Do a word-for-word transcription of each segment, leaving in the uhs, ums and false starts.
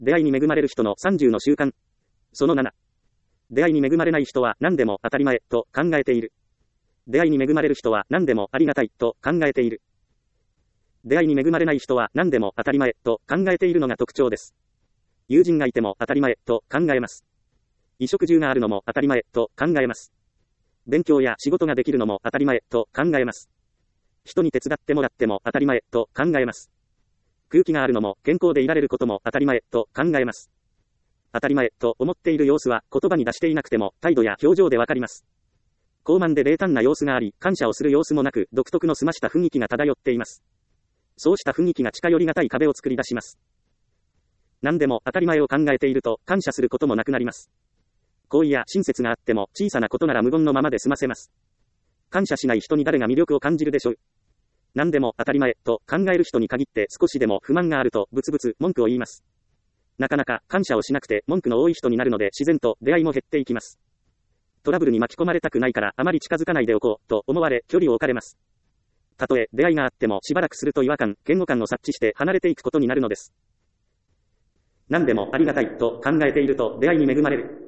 出会いに恵まれる人のさんじゅうの習慣。そのなな。出会いに恵まれない人は何でも当たり前と考えている。出会いに恵まれる人は何でもありがたいと考えている。出会いに恵まれない人は何でも当たり前と考えているのが特徴です。友人がいても当たり前と考えます。衣食住があるのも当たり前と考えます。勉強や仕事ができるのも当たり前と考えます。人に手伝ってもらっても当たり前と考えます。空気があるのも健康でいられることも当たり前と考えます。当たり前と思っている様子は言葉に出していなくても態度や表情でわかります。高慢で冷淡な様子があり、感謝をする様子もなく、独特の澄ました雰囲気が漂っています。そうした雰囲気が近寄りがたい壁を作り出します。何でも当たり前を考えていると感謝することもなくなります。好意や親切があっても小さなことなら無言のままで済ませます。感謝しない人に誰が魅力を感じるでしょう。何でも当たり前と考える人に限って少しでも不満があるとブツブツ文句を言います。なかなか感謝をしなくて文句の多い人になるので自然と出会いも減っていきます。トラブルに巻き込まれたくないからあまり近づかないでおこうと思われ距離を置かれます。たとえ出会いがあってもしばらくすると違和感、嫌悪感を察知して離れていくことになるのです。何でもありがたいと考えていると出会いに恵まれる。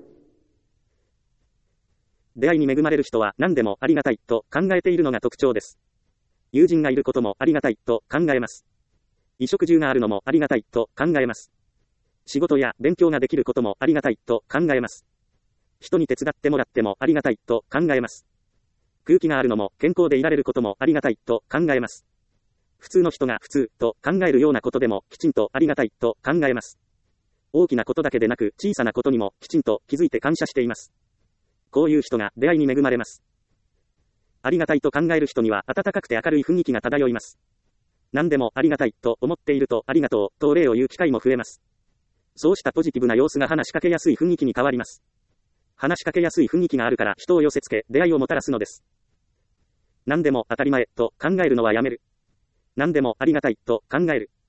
出会いに恵まれる人は何でもありがたいと考えているのが特徴です。友人がいることもありがたいと考えます。衣食住があるのもありがたいと考えます。仕事や勉強ができることもありがたいと考えます。人に手伝ってもらってもありがたいと考えます。空気があるのも健康でいられることもありがたいと考えます。普通の人が普通と考えるようなことでもきちんとありがたいと考えます。大きなことだけでなく小さなことにもきちんと気づいて感謝しています。こういう人が出会いに恵まれます。ありがたいと考える人には温かくて明るい雰囲気が漂います。何でもありがたいと思っているとありがとうとお礼を言う機会も増えます。そうしたポジティブな様子が話しかけやすい雰囲気に変わります。話しかけやすい雰囲気があるから人を寄せつけ出会いをもたらすのです。何でも当たり前と考えるのはやめる。何でもありがたいと考える。